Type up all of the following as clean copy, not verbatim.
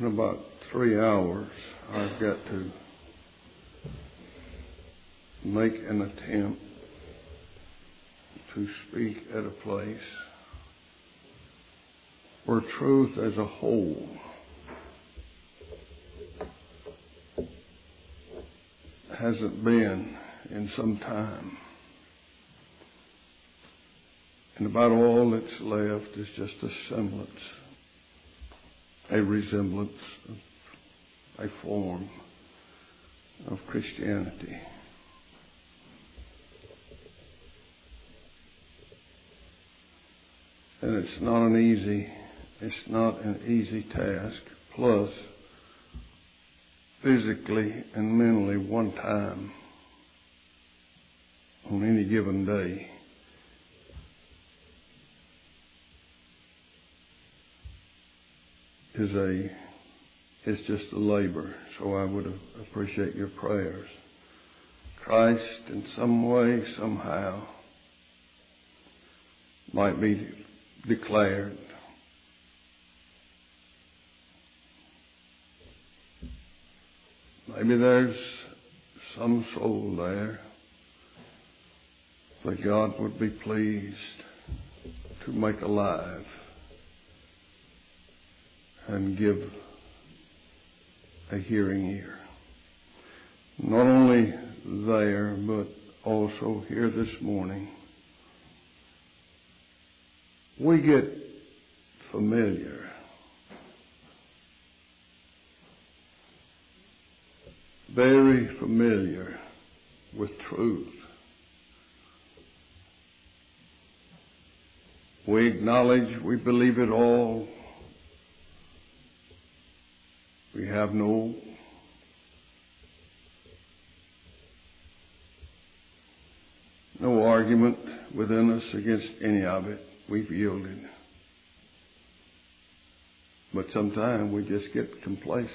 In about 3 hours, I've got to make an attempt to speak at a place where truth as a whole hasn't been in some time. And about all that's left is just a semblance, a resemblance of a form of Christianity. And it's not an easy task. Plus, physically and mentally, one time on any given day is just a labor. So I would appreciate your prayers. Christ, in some way, somehow, might be declared. Maybe there's some soul there that God would be pleased to make alive and give a hearing ear. Not only there, but also here this morning. We get familiar very familiar with truth. We acknowledge we believe it all. We have no argument within us against any of it. We've yielded. But sometimes we just get complacent.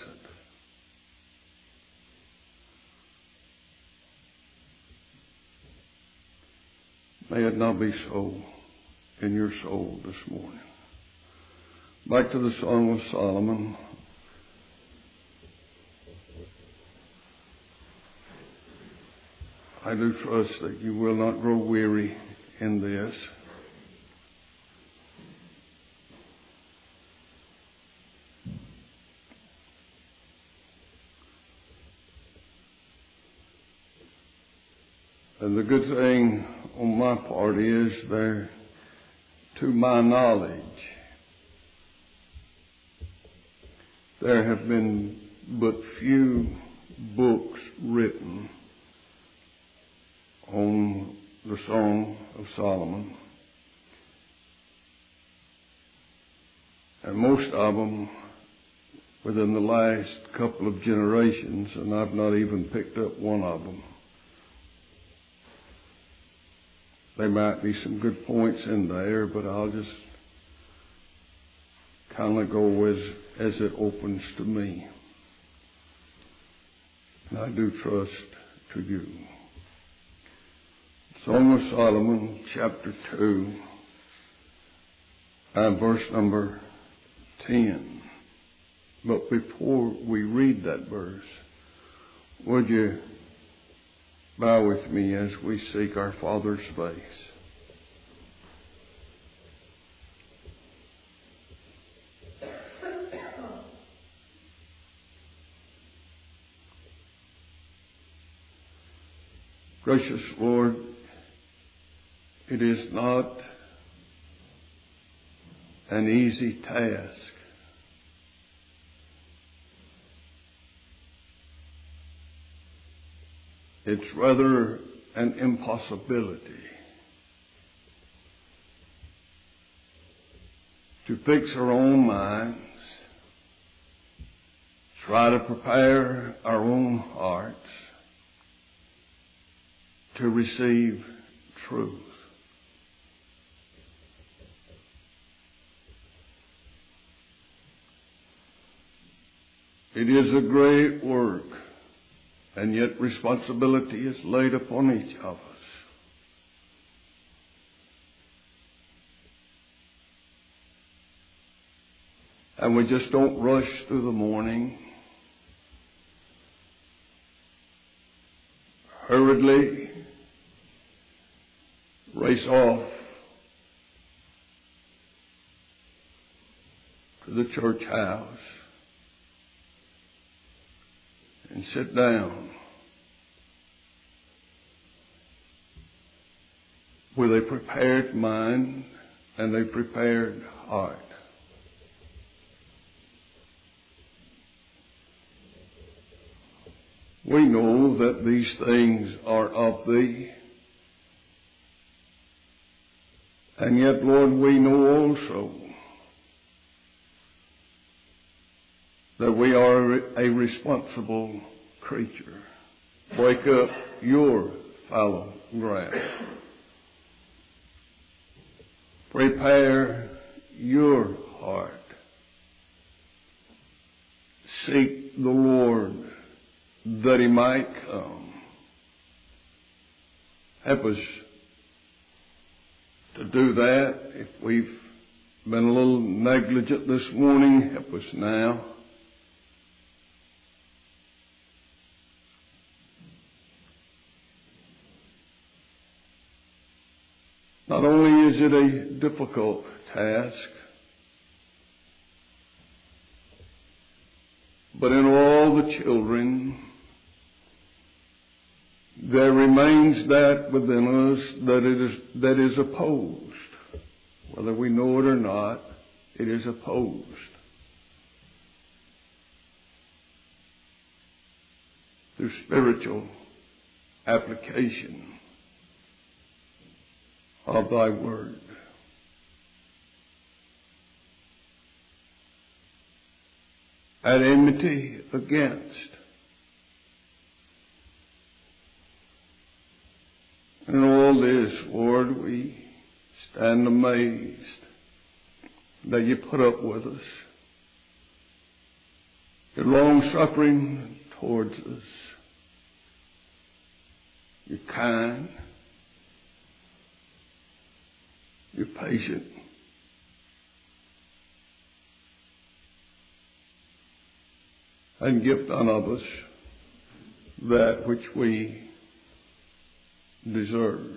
May it not be so in your soul this morning. Back to the Song of Solomon. I do trust that you will not grow weary in this. And the good thing on my part is there, to my knowledge, there have been but few books written on the Song of Solomon. And most of them within the last couple of generations, and I've not even picked up one of them. There might be some good points in there, but I'll just kind of go as it opens to me. And I do trust to you. Song of Solomon, chapter 2, and verse number 10. But before we read that verse, would you bow with me as we seek our Father's face? Gracious Lord, it is not an easy task it's rather an impossibility to fix our own minds, try to prepare our own hearts to receive truth. It is a great work, and yet responsibility is laid upon each of us. and we just don't rush through the morning, hurriedly race off to the church house and sit down with a prepared mind and a prepared heart. We know that these things are of Thee, and yet, Lord, we know also that we are a responsible creature. Wake up your fallow ground. Prepare your heart. Seek the Lord that He might come. Help us to do that. If we've been a little negligent this morning, help us now. Not only is it a difficult task, but in all the children, there remains that within us that is opposed. Whether we know it or not, it is opposed. Through spiritual application of Thy Word. At enmity against. In all this, Lord, we stand amazed that You put up with us. Your long-suffering towards us. You're kind. You're patient. And give none of us that which we deserve.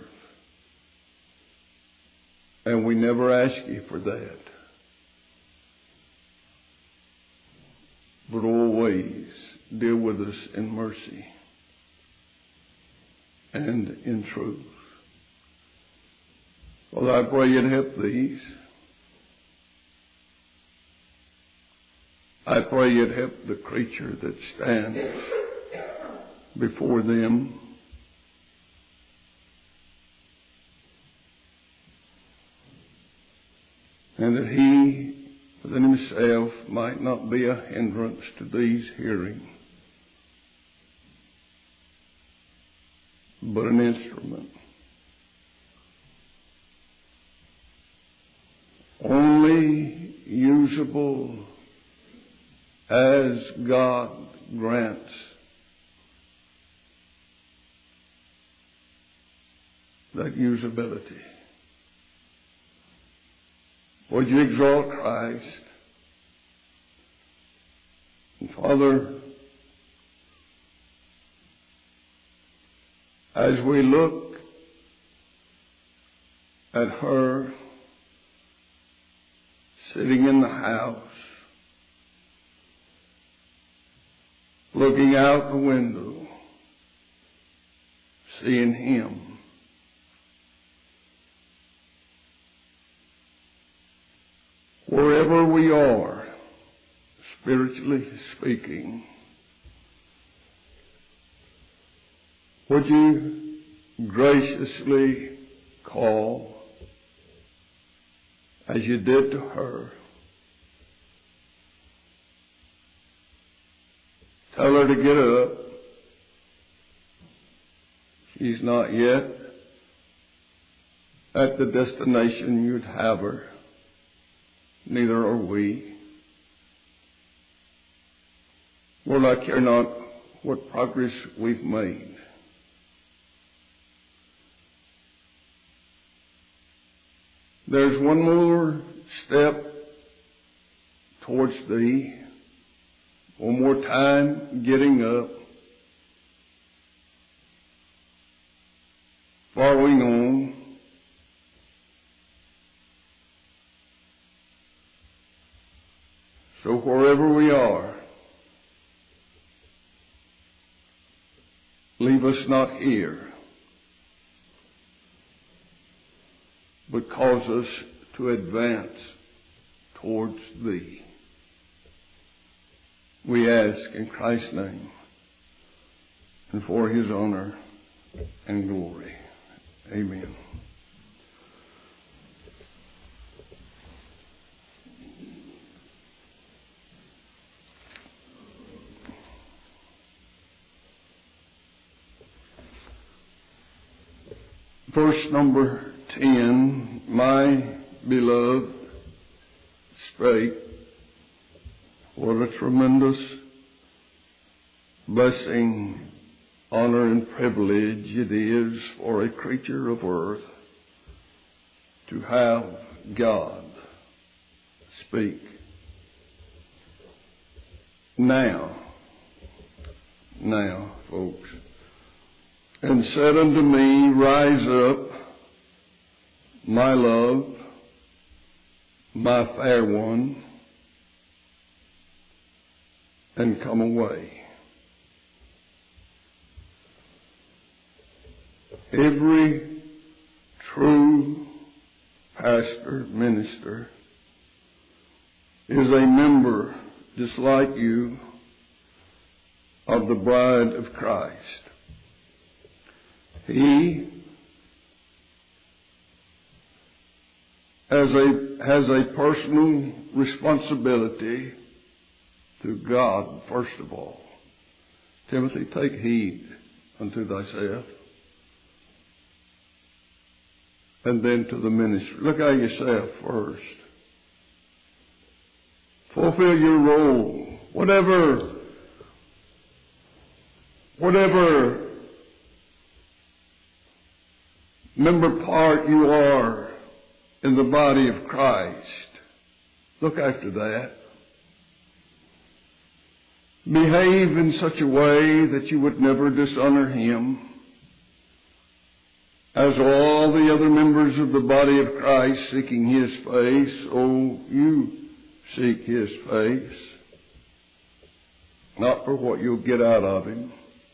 And we never ask You for that. But always deal with us in mercy and in truth. Well, I pray You'd help these. I pray You'd help the creature that stands before them. And that he within himself might not be a hindrance to these hearing, but an instrument. Only usable as God grants. That usability. Would You exalt Christ? And Father, as we look at her sitting in the house, looking out the window, seeing Him, wherever we are, spiritually speaking, would You graciously call, as You did to her, tell her to get up. She's not yet at the destination You'd have her. Neither are we. Lord, I care not what progress we've made. There's one more step towards Thee. One more time, getting up, following on. So wherever we are, leave us not here, but cause us to advance towards Thee. We ask in Christ's name and for His honor and glory. Amen. Verse number 10, my beloved spake. What a tremendous blessing, honor, and privilege it is for a creature of earth to have God speak. Now, folks, and said unto me, rise up, my love, my fair one, and come away. Every true pastor, minister, is a member, just like you, of the bride of Christ. He has a personal responsibility to God, first of all. Timothy, take heed unto thyself. And then to the ministry. Look at yourself first. Fulfill your role. Whatever member part you are in the body of Christ, look after that. Behave in such a way that you would never dishonor Him. As all the other members of the body of Christ seeking His face, oh, you seek His face. Not for what you'll get out of Him,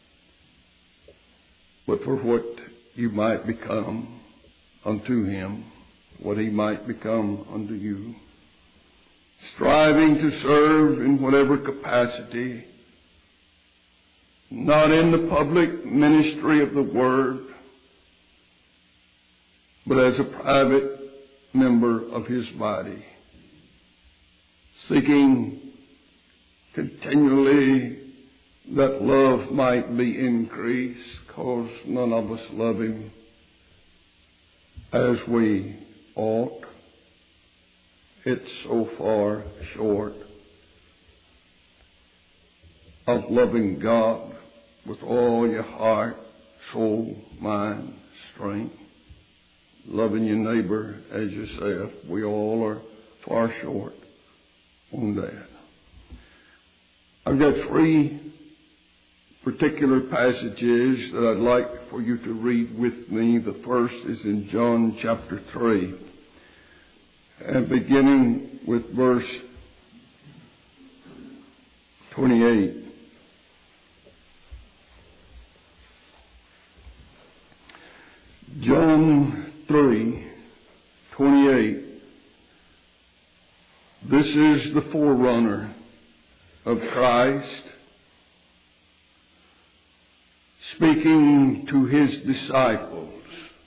but for what you might become unto Him, what He might become unto you. Striving to serve in whatever capacity, not in the public ministry of the Word, but as a private member of His body, seeking continually that love might be increased, because none of us love Him as we ought. It's so far short of loving God with all your heart, soul, mind, strength. Loving your neighbor as yourself. We all are far short on that. I've got 3 particular passages that I'd like for you to read with me. The first is in John chapter 3. And beginning with verse 28. John 3:28. This is the forerunner of Christ, speaking to His disciples.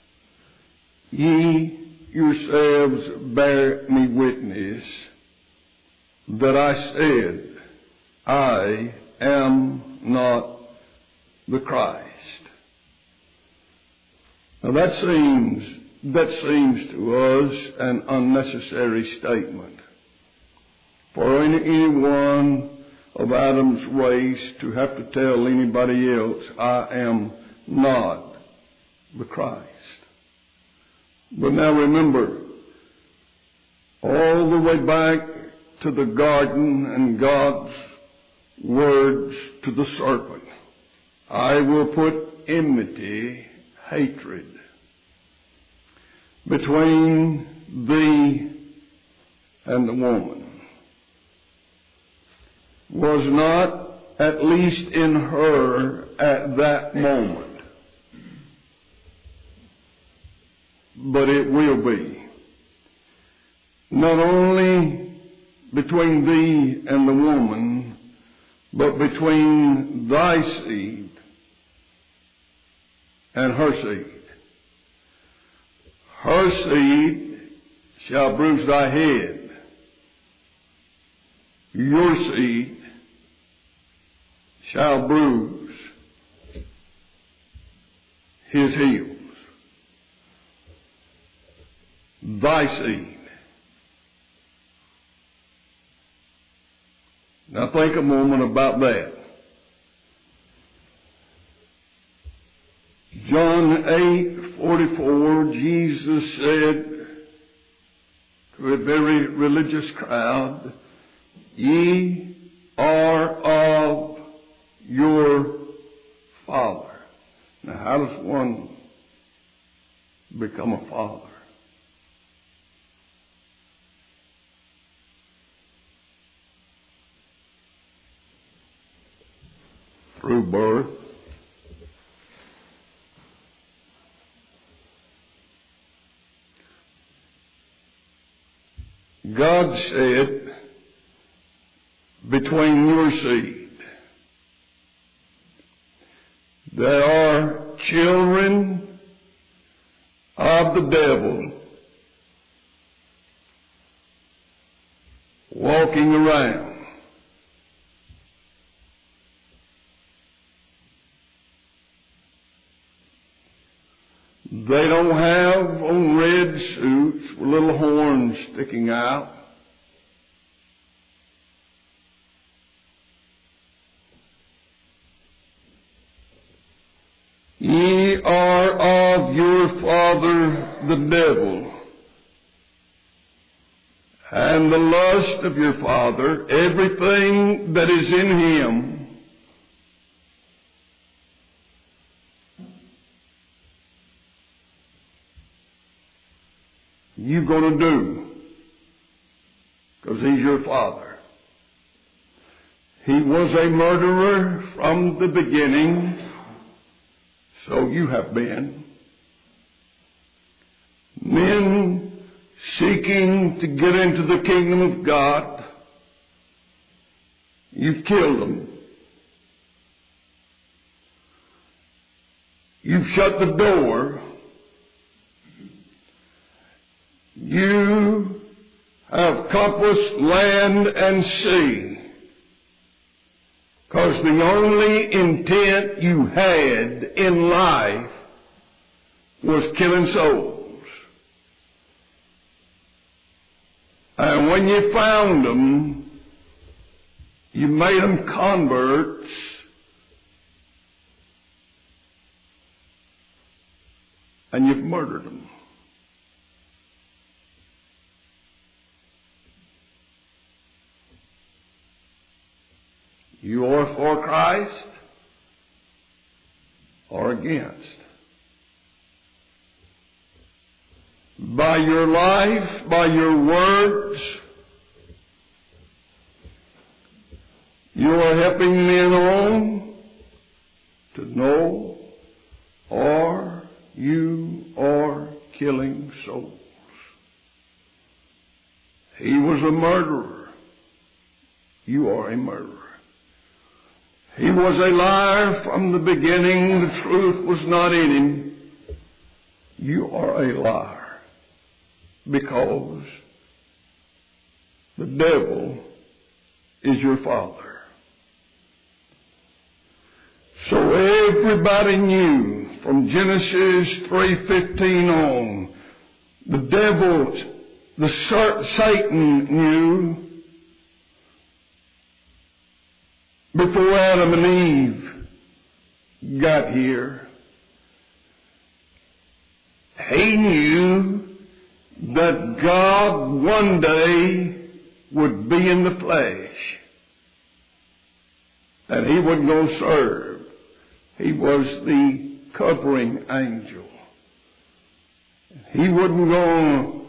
Ye yourselves bear me witness that I said, I am not the Christ. Now that seems to us an unnecessary statement. For anyone of Adam's race to have to tell anybody else, I am not the Christ. But now remember, all the way back to the garden and God's words to the serpent. I will put enmity, hatred, between thee and the woman. Was not, at least in her at that moment, but it will be. Not only between thee and the woman, but between thy seed and her seed. Her seed shall bruise thy head. Your seed shall bruise his heels. Thy seed. Now think a moment about that. John 8:44, Jesus said to a very religious crowd, ye are of your father. Now how does one become a father? Through birth. God said, between your seed, there are children of the devil walking around. They don't have on red suits with little horns sticking out. Ye are of your father the devil, and the lust of your father, everything that is in him, you're going to do, because he's your father. He was a murderer from the beginning, so you have been. Men seeking to get into the kingdom of God, you've killed them. You've shut the door. You have compassed land and sea, because the only intent you had in life was killing souls. And when you found them, you made them converts, and you've murdered them. You are for Christ or against. By your life, by your words, you are helping men on to know, or you are killing souls. He was a murderer. You are a murderer. He was a liar from the beginning. The truth was not in him. You are a liar because the devil is your father. So everybody knew from Genesis 3:15 on, the devil, Satan knew before Adam and Eve got here. He knew that God one day would be in the flesh, that he would go serve. He was the covering angel. He wouldn't go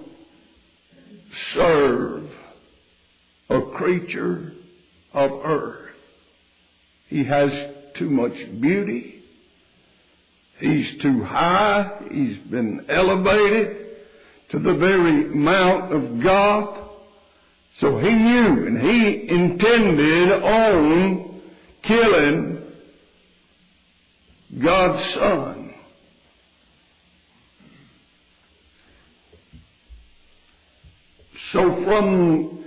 serve a creature of earth. He has too much beauty. He's too high. He's been elevated to the very mount of God. So he knew and he intended on killing God's Son. So from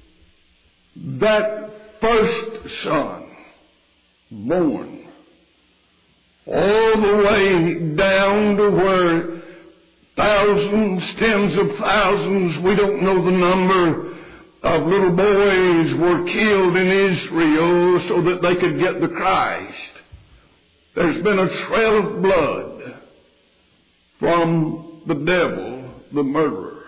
that first son born, all the way down to where thousands, tens of thousands, we don't know the number, of little boys were killed in Israel so that they could get the Christ. There's been a trail of blood from the devil, the murderer.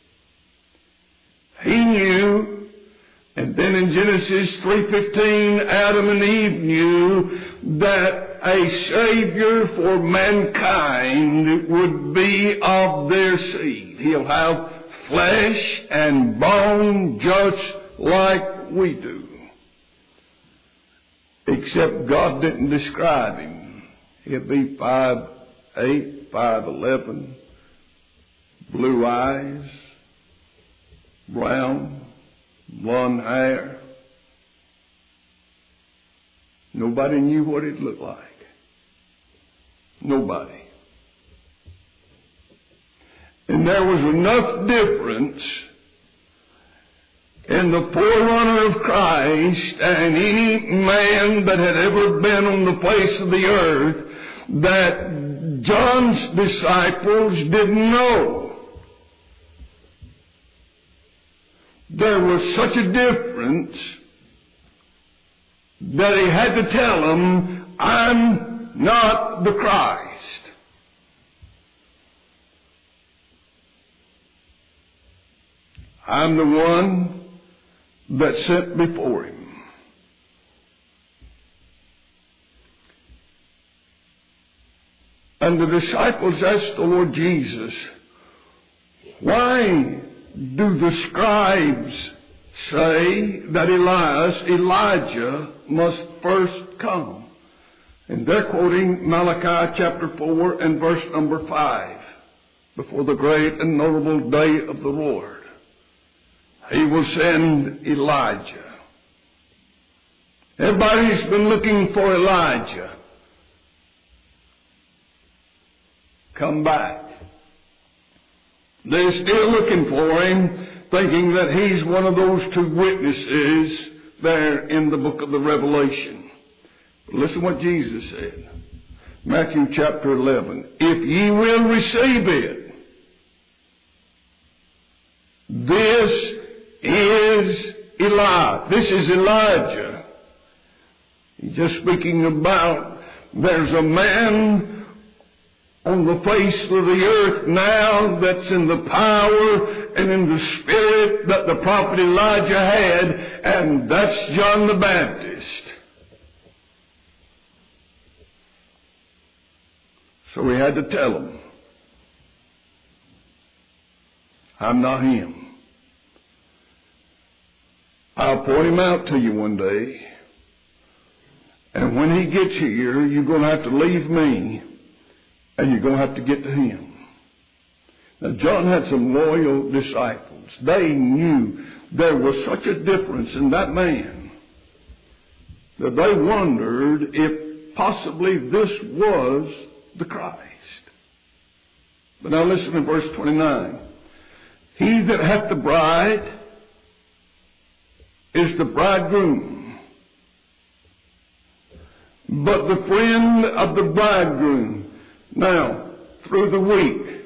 He knew, and then in Genesis 3:15, Adam and Eve knew that a Savior for mankind would be of their seed. He'll have flesh and bone just like we do. Except God didn't describe him. He'll be 5'8", 5'11", blue eyes, brown, blonde hair. Nobody knew what it looked like. Nobody. And there was enough difference in the forerunner of Christ and any man that had ever been on the face of the earth that John's disciples didn't know. There was such a difference that he had to tell them, I'm not the Christ. I'm the one that's sent before him. And the disciples asked the Lord Jesus, why do the scribes say that Elijah must first come? And they're quoting Malachi chapter 4 and verse number 5. Before the great and notable day of the Lord, he will send Elijah. Everybody's been looking for Elijah. Come back. They're still looking for him, thinking that he's one of those two witnesses there in the book of the Revelation. But listen what Jesus said. Matthew chapter 11. If ye will receive it, this is Elijah. He's just speaking about there's a man on the face of the earth now that's in the power and in the spirit that the prophet Elijah had, and that's John the Baptist. So we had to tell him, I'm not him. I'll point him out to you one day. And when he gets here, you're going to have to leave me, and you're going to have to get to him. Now, John had some loyal disciples. They knew there was such a difference in that man that they wondered if possibly this was the Christ. But now listen to verse 29. He that hath the bride is the bridegroom, but the friend of the bridegroom. Now, through the week,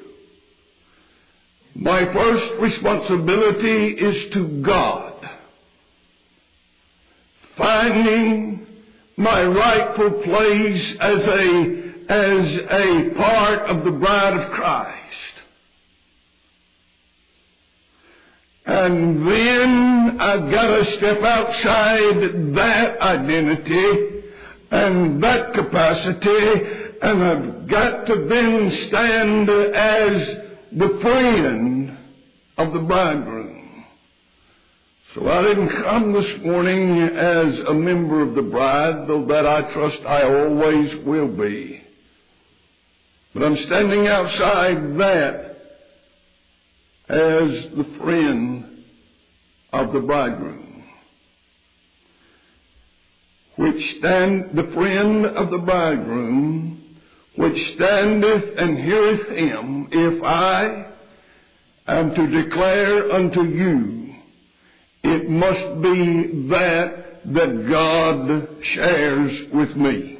my first responsibility is to God, finding my rightful place as a part of the bride of Christ. And then I've got to step outside that identity and that capacity, and I've got to then stand as the friend of the bridegroom. So I didn't come this morning as a member of the bride, though that I trust I always will be. But I'm standing outside that as the friend of the bridegroom. The friend of the bridegroom, which standeth and heareth him, if I am to declare unto you, it must be that God shares with me.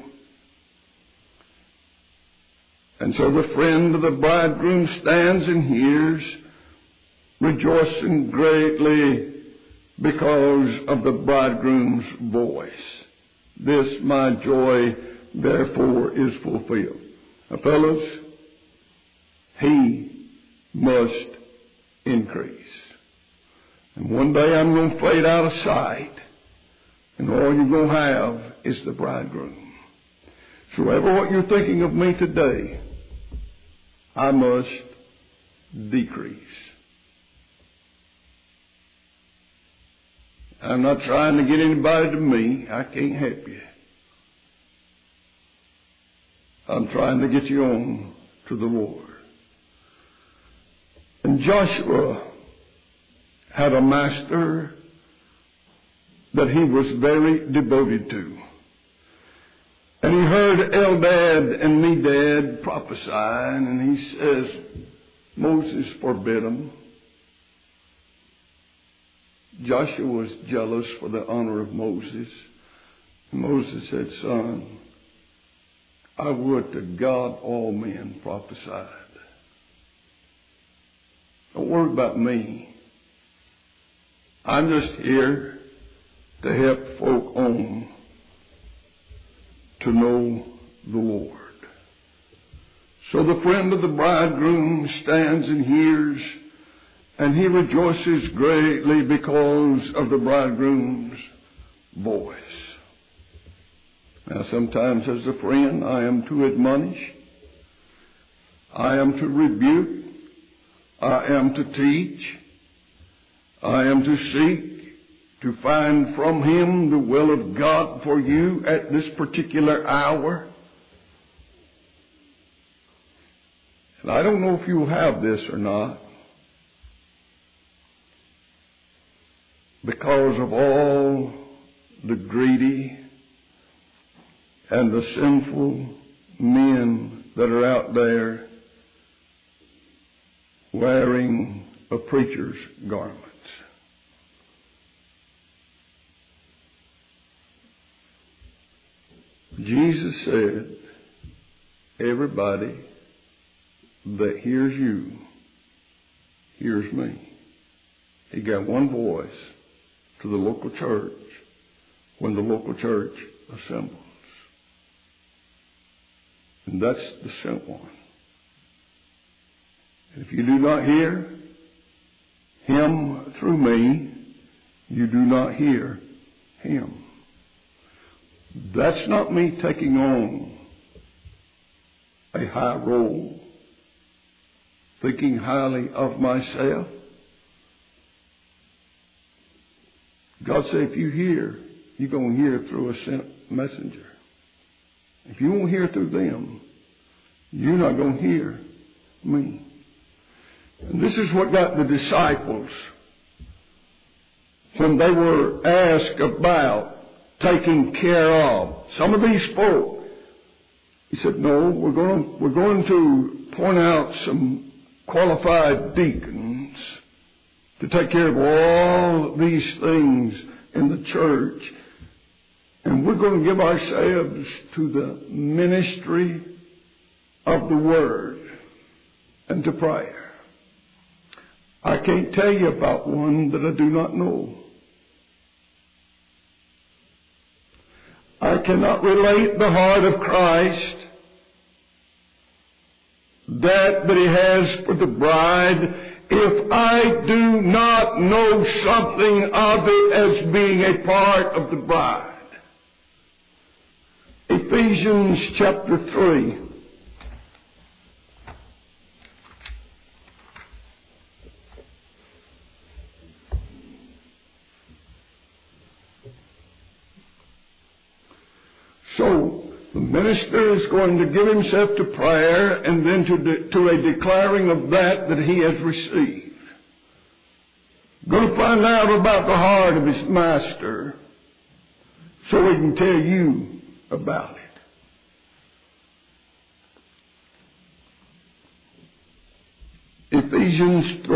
And so the friend of the bridegroom stands and hears, rejoicing greatly because of the bridegroom's voice. This my joy therefore is fulfilled. Now, fellows, he must increase. And one day I'm going to fade out of sight, and all you're going to have is the bridegroom. So ever what you're thinking of me today, I must decrease. I'm not trying to get anybody to me. I can't help you. I'm trying to get you on to the Lord. And Joshua had a master that he was very devoted to. And he heard Eldad and Medad prophesying, and he says, Moses forbid them. Joshua was jealous for the honor of Moses. And Moses said, Son, I would to God all men prophesied. Don't worry about me. I'm just here to help folk on to know the Lord. So the friend of the bridegroom stands and hears, and he rejoices greatly because of the bridegroom's voice. Now sometimes as a friend I am to admonish, I am to rebuke, I am to teach, I am to seek to find from him the will of God for you at this particular hour. And I don't know if you'll have this or not, because of all the greedy and the sinful men that are out there wearing a preacher's garments. Jesus said, everybody that hears you hears me. He got one voice to the local church when the local church assembles. And that's the sent one. If you do not hear him through me, you do not hear him. That's not me taking on a high role, thinking highly of myself. God said, if you hear, you're going to hear through a sent messenger. If you won't hear through them, you're not going to hear me. And this is what got the disciples, when they were asked about taking care of some of these folk. He said, no, we're going to point out some qualified deacons to take care of all these things in the church. And we're going to give ourselves to the ministry of the Word and to prayer. I can't tell you about one that I do not know. I cannot relate the heart of Christ, that he has for the bride, if I do not know something of it as being a part of the bride. Ephesians chapter 3. So, the minister is going to give himself to prayer and then to a declaring of that he has received. Going to find out about the heart of his master so he can tell you about it. Ephesians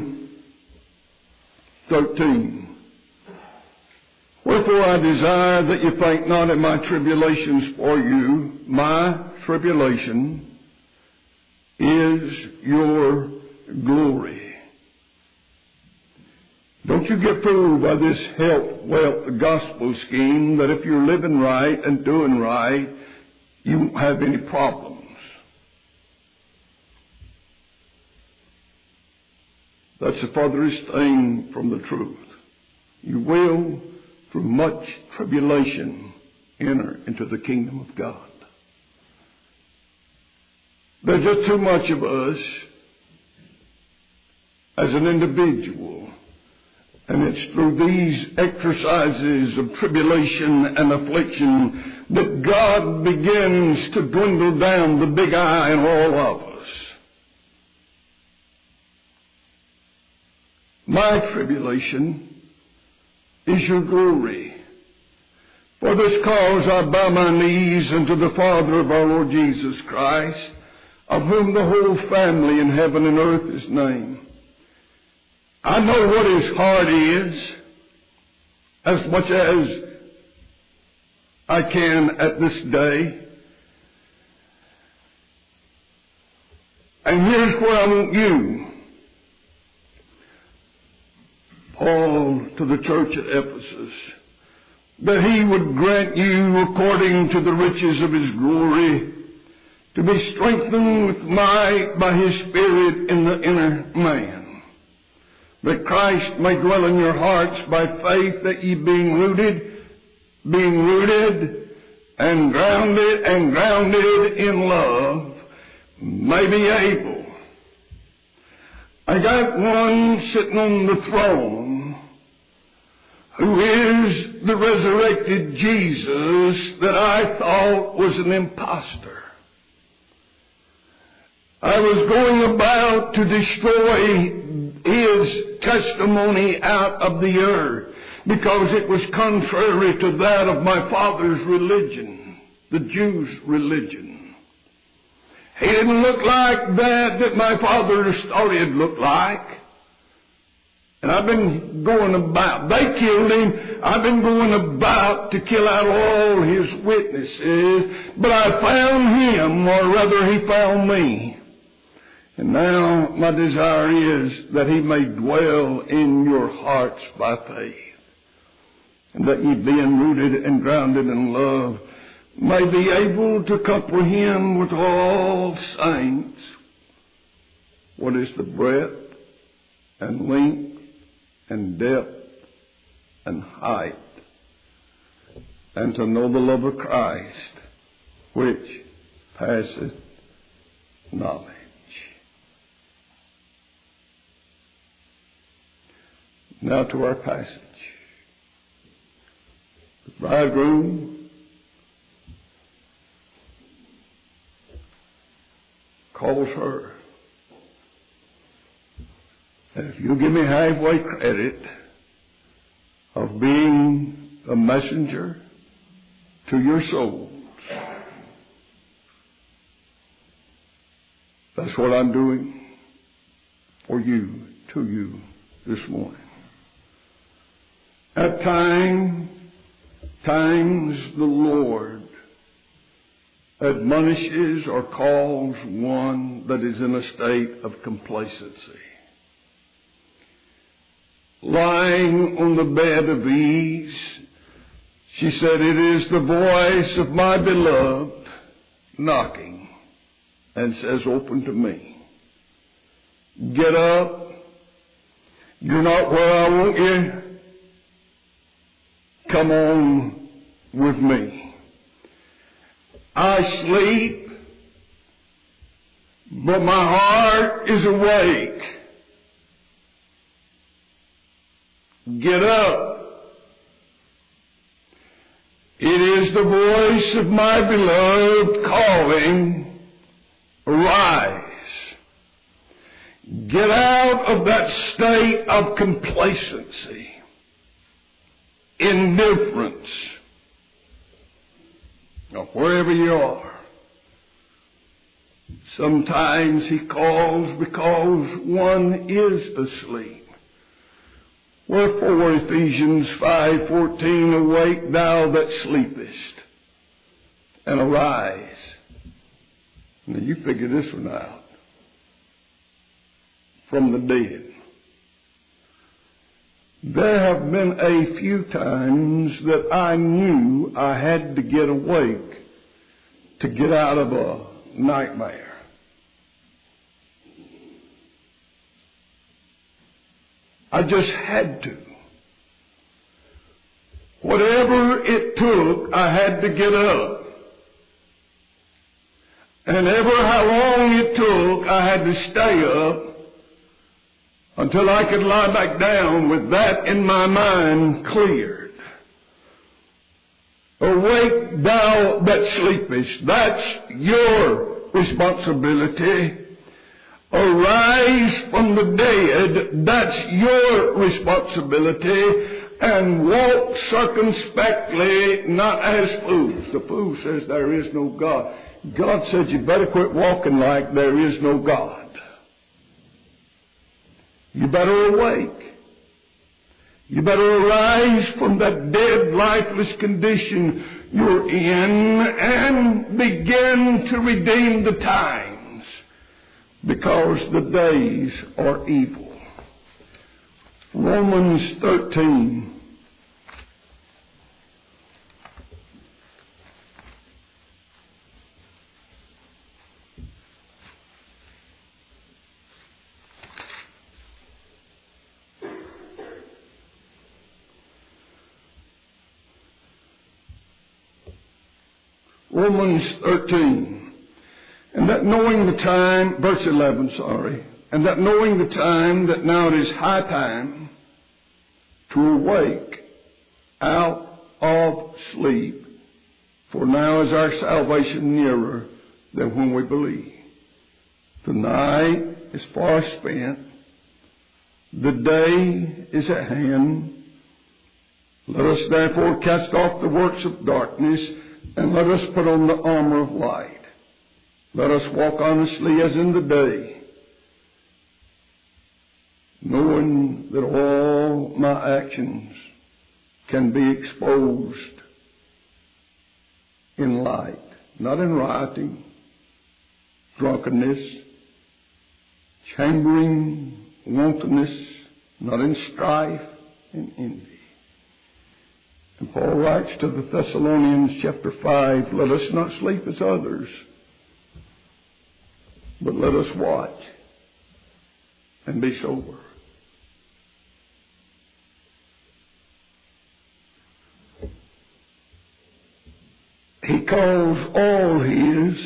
3:13. Wherefore I desire that you think not in my tribulations for you. My tribulation is your glory. Don't you get fooled by this health, wealth, gospel scheme that if you're living right and doing right, you won't have any problems. That's the farthest thing from the truth. You will, through much tribulation, enter into the kingdom of God. There's just too much of us as an individual. And it's through these exercises of tribulation and affliction that God begins to dwindle down the big I in all of us. My tribulation is your glory. For this cause I bow my knees unto the Father of our Lord Jesus Christ, of whom the whole family in heaven and earth is named. I know what his heart is, as much as I can at this day. And here's where I want you. Paul to the church at Ephesus, that he would grant you according to the riches of his glory, to be strengthened with might by his Spirit in the inner man, that Christ may dwell in your hearts by faith, that ye being rooted and grounded in love, may be able. I got one sitting on the throne who is the resurrected Jesus that I thought was an impostor. I was going about to destroy his testimony out of the earth because it was contrary to that of my father's religion, the Jews' religion. He didn't look like that my father's story had looked like. And I've been going about. They killed him. I've been going about to kill out all his witnesses. But I found him, or rather he found me. And now my desire is that he may dwell in your hearts by faith. And that ye being rooted and grounded in love may be able to comprehend with all saints what is the breadth and length and depth and height, and to know the love of Christ, which passeth knowledge. Now to our passage. The bridegroom calls her. And if you give me halfway credit of being a messenger to your souls, that's what I'm doing for you, to you this morning. At times the Lord admonishes or calls one that is in a state of complacency. Lying on the bed of ease, she said, "It is the voice of my beloved knocking," and says, "Open to me." Get up You're not where I want you. Come on with me. I sleep, but my heart is awake. Get up. It is the voice of my beloved calling, arise. Get out of that state of complacency, indifference, or wherever you are. Sometimes He calls because one is asleep. Wherefore, Ephesians 5:14, awake thou that sleepest, and arise. Now you figure this one out. From the dead. There have been a few times that I knew I had to get awake to get out of a nightmare. I just had to. Whatever it took, I had to get up. And ever how long it took, I had to stay up until I could lie back down with that in my mind cleared. Awake thou that sleepest. That's your responsibility. Arise from the dead. That's your responsibility. And walk circumspectly, not as fools. The fool says there is no God. God said you better quit walking like there is no God. You better awake. You better arise from that dead, lifeless condition you're in and begin to redeem the times, because the days are evil. Romans 13. Romans 13. And that knowing the time, verse 11, and that knowing the time, that now it is high time to awake out of sleep, for now is our salvation nearer than when we believe. The night is far spent, the day is at hand. Let us therefore cast off the works of darkness, and let us put on the armor of light. Let us walk honestly as in the day, knowing that all my actions can be exposed in light, not in rioting, drunkenness, chambering, wantonness, not in strife and envy. And Paul writes to the Thessalonians chapter 5, let us not sleep as others, but let us watch and be sober. He calls all his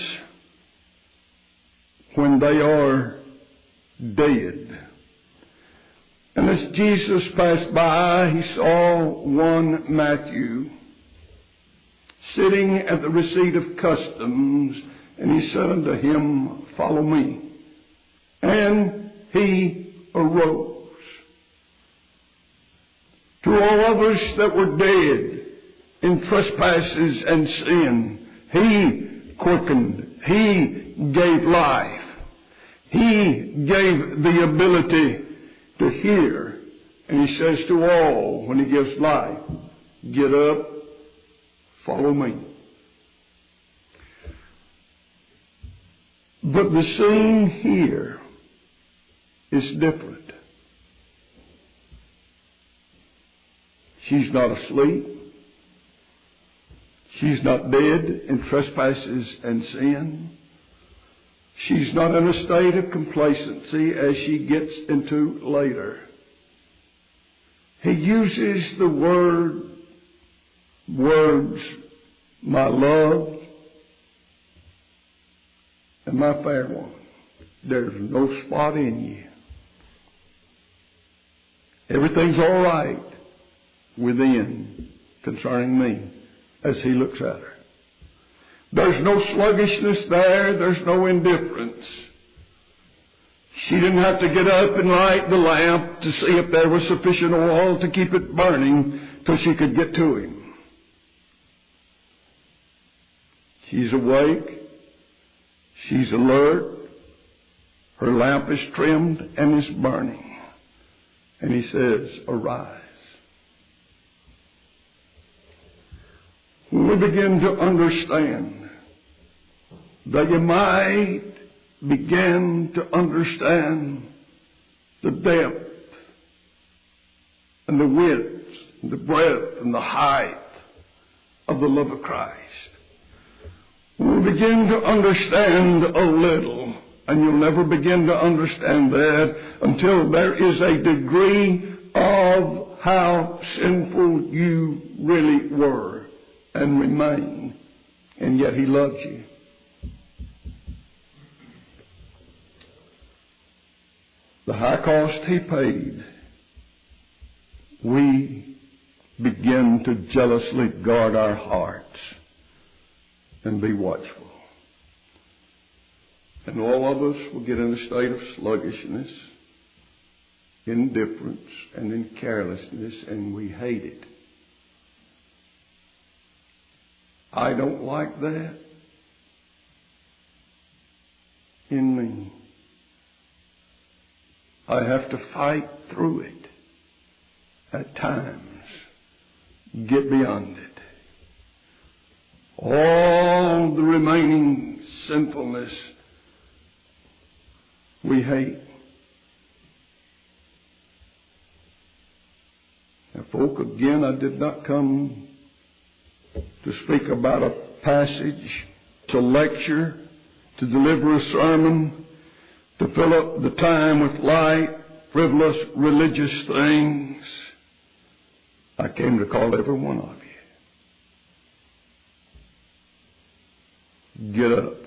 when they are dead. And as Jesus passed by, he saw one Matthew sitting at the receipt of customs, and he said unto him, follow me. And he arose. To all others that were dead in trespasses and sin, he quickened. He gave life. He gave the ability to hear. And he says to all, when he gives life, get up, follow me. But the scene here is different. She's not asleep. She's not dead in trespasses and sin. She's not in a state of complacency as she gets into later. He uses the words, my love and my fair one. There's no spot in you. Everything's all right within concerning me as he looks at her. There's no sluggishness there. There's no indifference. She didn't have to get up and light the lamp to see if there was sufficient oil to keep it burning till she could get to him. She's awake. She's alert. Her lamp is trimmed and is burning. And he says, arise. When we begin to understand that you might begin to understand the depth and the width and the breadth and the height of the love of Christ. When we begin to understand a little, and you'll never begin to understand that until there is a degree of how sinful you really were and remain, and yet he loves you. The high cost he paid, we begin to jealously guard our hearts and be watchful. And all of us will get in a state of sluggishness, indifference, and in carelessness, and we hate it. I don't like that in me. I have to fight through it at times, get beyond it. All the remaining sinfulness we hate. Now, folk, again, I did not come to speak about a passage, to lecture, to deliver a sermon, to fill up the time with light, frivolous, religious things. I came to call every one of you. Get up.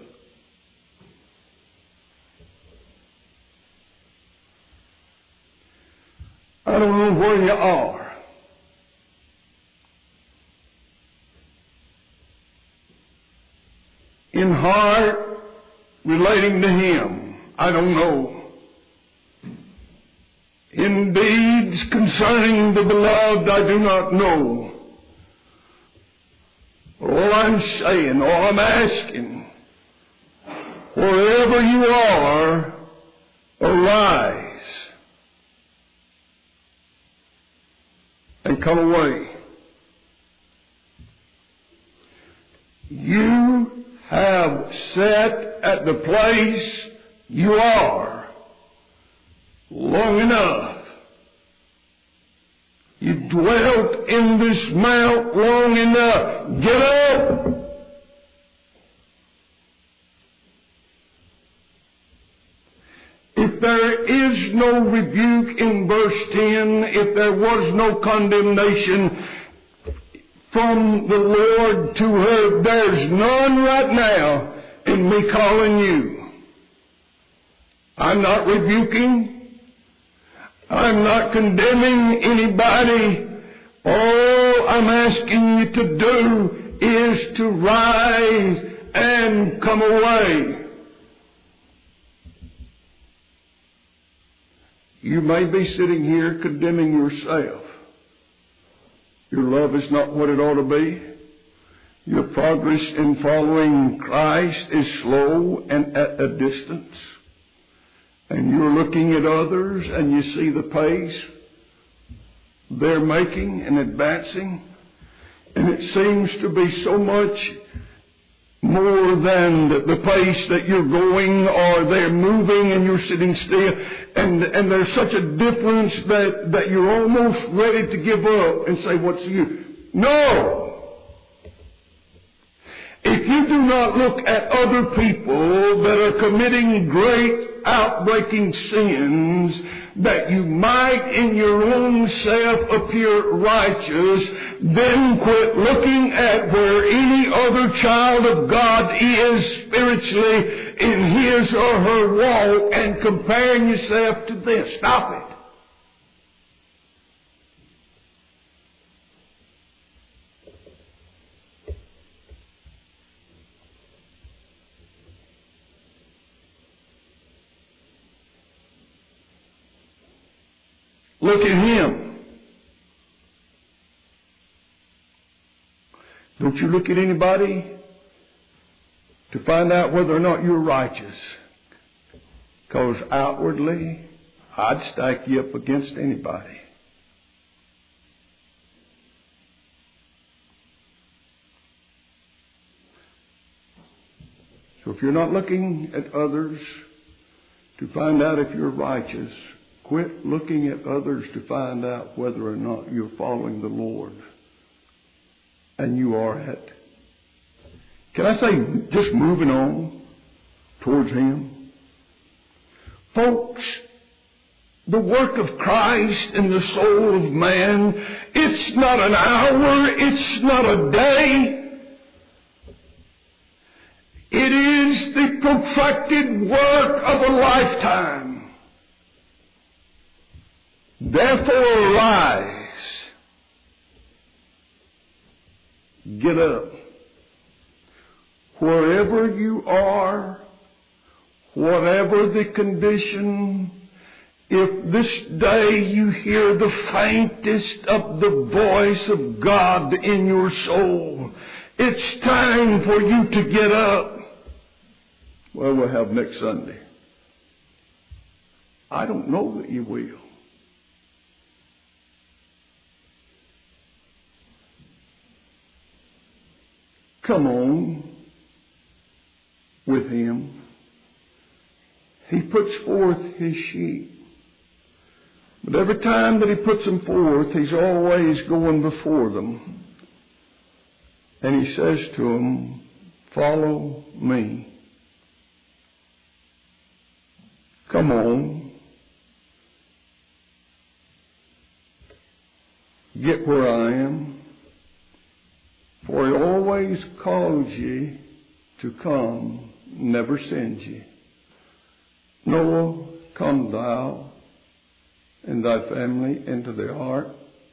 I don't know where you are. In heart, relating to Him, I don't know. In deeds concerning the beloved, I do not know. All I'm saying, all I'm asking, wherever you are, arise and come away. You have sat at the place you are long enough. You've dwelt in this mount long enough. Get up. If there is no rebuke in verse 10, if there was no condemnation from the Lord to her, there's none right now in me calling you. I'm not rebuking. I'm not condemning anybody. All I'm asking you to do is to rise and come away. You may be sitting here condemning yourself. Your love is not what it ought to be. Your progress in following Christ is slow and at a distance. And you're looking at others and you see the pace they're making and advancing. And it seems to be so much more than the pace that you're going, or they're moving and you're sitting still. And there's such a difference that you're almost ready to give up and say, what's the use? No! If you do not look at other people that are committing great outbreaking sins, that you might in your own self appear righteous, then quit looking at where any other child of God is spiritually in his or her walk and comparing yourself to them. Stop it. Look at him. Don't you look at anybody to find out whether or not you're righteous. Because outwardly, I'd stack you up against anybody. So if you're not looking at others to find out if you're righteous, quit looking at others to find out whether or not you're following the Lord. And you are at, can I say, just moving on towards Him. Folks, the work of Christ in the soul of man, it's not an hour, it's not a day. It is the protracted work of a lifetime. Therefore, arise. Get up. Wherever you are, whatever the condition, if this day you hear the faintest of the voice of God in your soul, it's time for you to get up. Well, we'll have next Sunday. I don't know that you will. Come on with Him. He puts forth His sheep. But every time that He puts them forth, He's always going before them. And He says to them, follow me. Come on. Get where I am. For He always calls ye to come, never sends ye. Noah, come thou and thy family into the ark.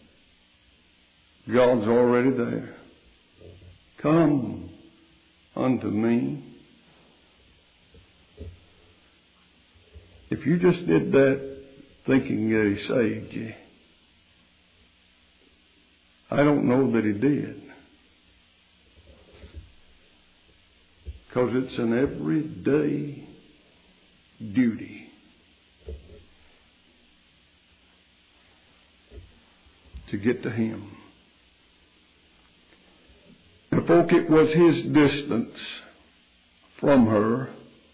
God's already there. Come unto me. If you just did that thinking that He saved you, I don't know that He did. Because it's an everyday duty to get to Him. And folk, it was His distance from her,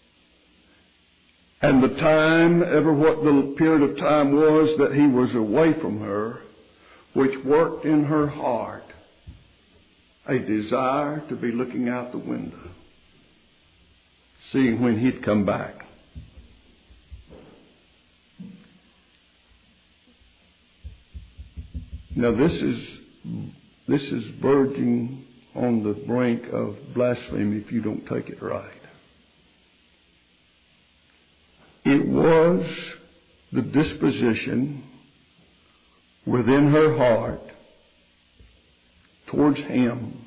and the time, ever what the period of time was that He was away from her, which worked in her heart a desire to be looking out the window, seeing when He'd come back. Now this is verging on the brink of blasphemy if you don't take it right. It was the disposition within her heart towards Him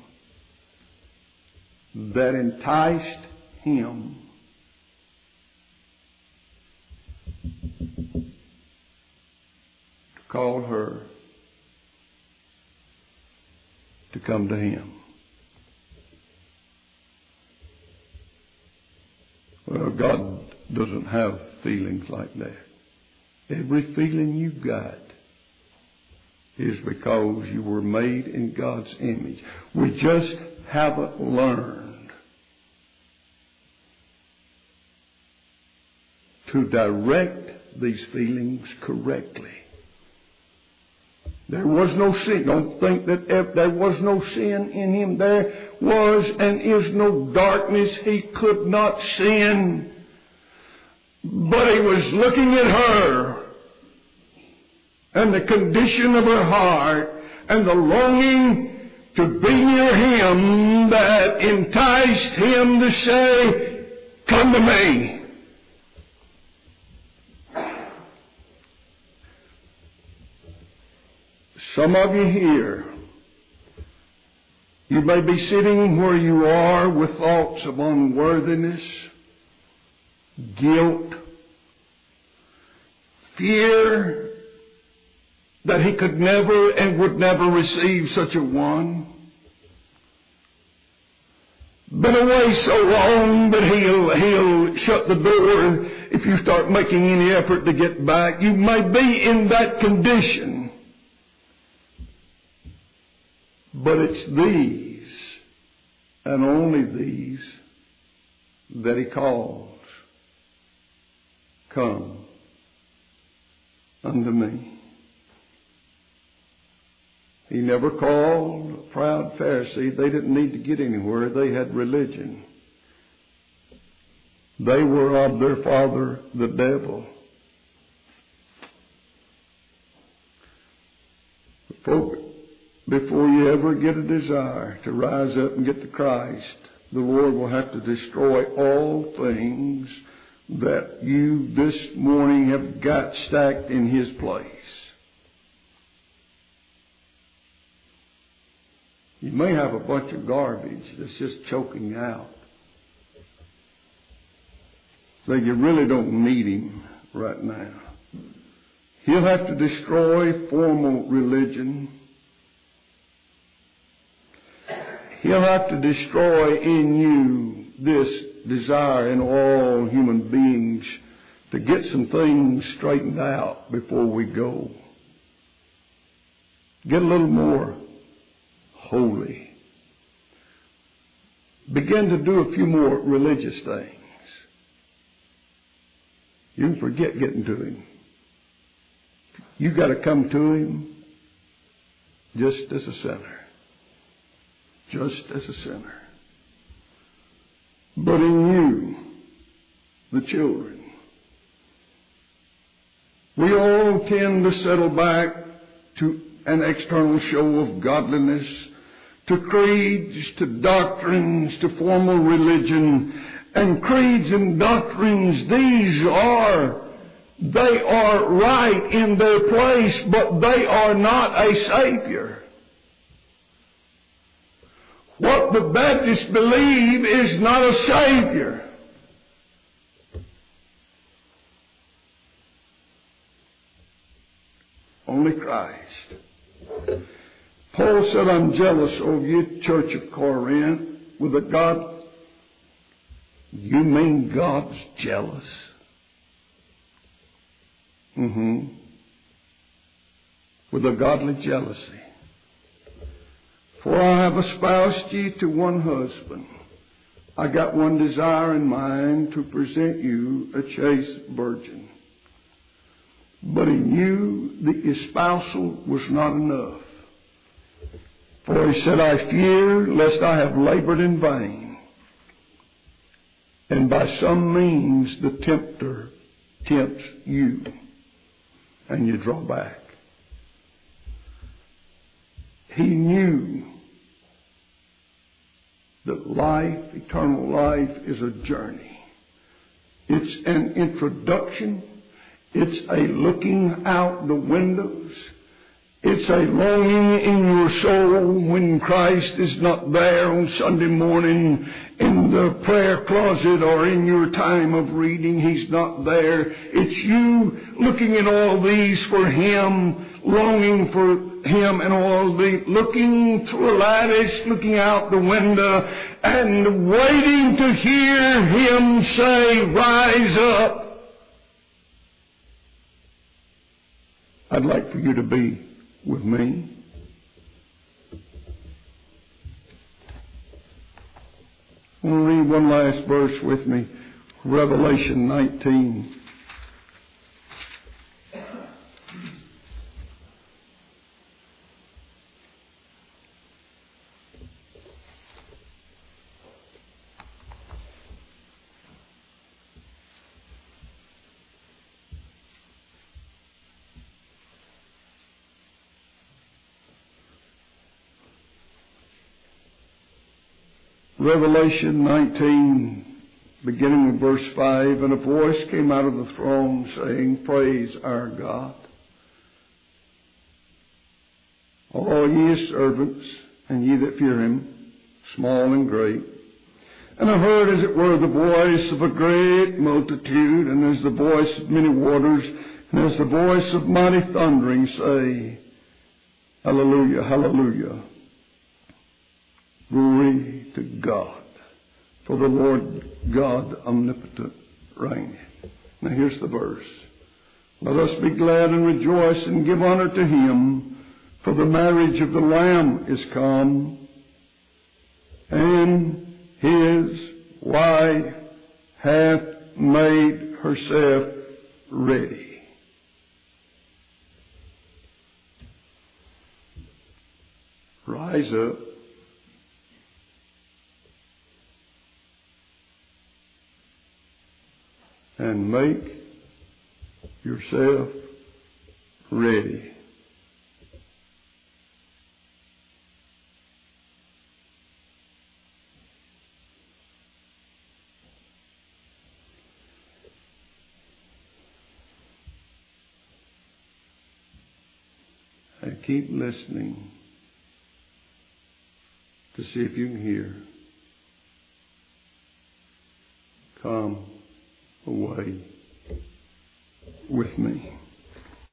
that enticed Him to call her to come to Him. Well, God doesn't have feelings like that. Every feeling you got is because you were made in God's image. We just haven't learned to direct these feelings correctly. There was no sin. Don't think that there was no sin in Him there was and is no darkness he could not sin. But he was looking at her and the condition of her heart and the longing to be near him that enticed him to say, "Come to me." Some of you here, you may be sitting where you are with thoughts of unworthiness, guilt, fear that he could never and would never receive such a one. Been away so long that he'll shut the door if you start making any effort to get back. You may be in that condition. But it's these, and only these, that he calls. Come unto me. He never called a proud Pharisee. They didn't need to get anywhere. They had religion. They were of their father, the devil. Folks, before you ever get a desire to rise up and get to Christ, the Lord will have to destroy all things that you this morning have got stacked in His place. You may have a bunch of garbage that's just choking out. So you really don't need Him right now. He'll have to destroy formal religion. He'll have to destroy in you this desire in all human beings to get some things straightened out before we go. Get a little more holy. Begin to do a few more religious things. You can forget getting to Him. You've got to come to Him just as a sinner. Just as a sinner. But in you, the children, we all tend to settle back to an external show of godliness, to creeds, to doctrines, to formal religion. And creeds and doctrines, they are right in their place, but they are not a Savior. What the Baptists believe is not a Savior. Only Christ. Paul said, "I'm jealous of you, Church of Corinth, with a God." You mean God's jealous? With a godly jealousy. For I have espoused ye to one husband. I got one desire in mind, to present you a chaste virgin. But in you the espousal was not enough. For he said, I fear lest I have labored in vain. And by some means the tempter tempts you, and you draw back. He knew that life, eternal life, is a journey. It's an introduction. It's a looking out the windows. It's a longing in your soul when Christ is not there on Sunday morning in the prayer closet or in your time of reading. He's not there. It's you looking at all these for Him, longing for Him and all the looking through a lattice, looking out the window and waiting to hear Him say, rise up. I'd like for you to be with me. I want to read one last verse with me. Revelation 19. Revelation 19, beginning with verse 5, and a voice came out of the throne saying, Praise our God. All ye his servants, and ye that fear him, small and great. And I heard as it were the voice of a great multitude, and as the voice of many waters, and as the voice of mighty thundering, say, Hallelujah, hallelujah. Glory to God. For the Lord God omnipotent reigneth. Now here's the verse. Let us be glad and rejoice and give honor to him, for the marriage of the Lamb is come, and his wife hath made herself ready. Rise up. And make yourself ready. And keep listening to see if you can hear. Come away with me.